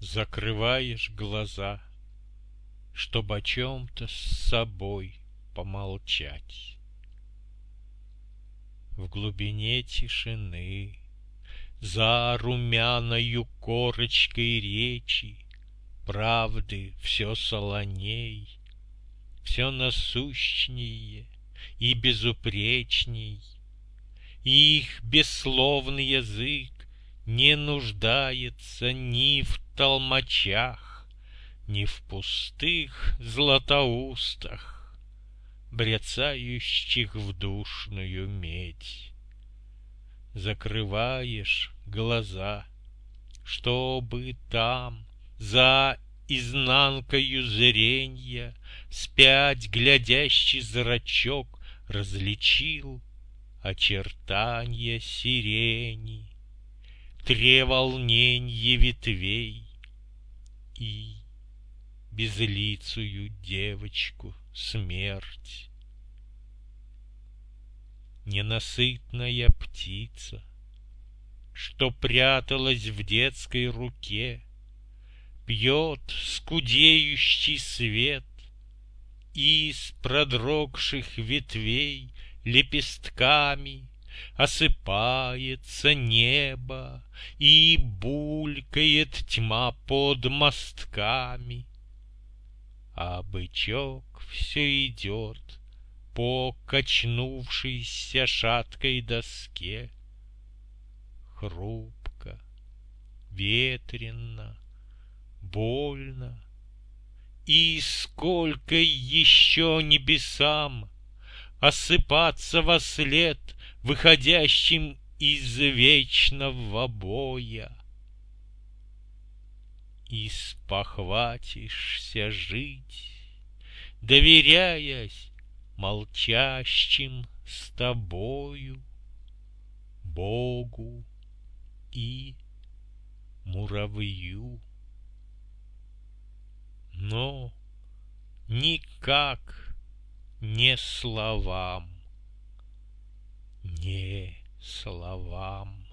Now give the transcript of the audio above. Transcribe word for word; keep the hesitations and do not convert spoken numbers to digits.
Закрываешь глаза, чтоб о чем-то с собой помолчать. В глубине тишины, за румяною корочкой речи, правды все солоней, все насущнее и безупречней, и их бессловный язык не нуждается ни в толмачах, ни в пустых златоустах, бряцающих в душную медь. Закрываешь глаза, чтобы там, за изнанкою зренья, спять глядящий зрачок различил очертанья сирени, треволненье ветвей и безлицую девочку смерть. Ненасытная птица, что пряталась в детской руке, пьет скудеющий свет, и из продрогших ветвей лепестками осыпается небо, и булькает тьма под мостками. А бычок все идет по качнувшейся шаткой доске. Хрупко, ветренно, больно. И сколько еще небесам осыпаться вослед выходящим из вечного боя. И спохватишься жить, доверяясь молчащим с тобою Богу и муравью. Но никак не словам, не словам.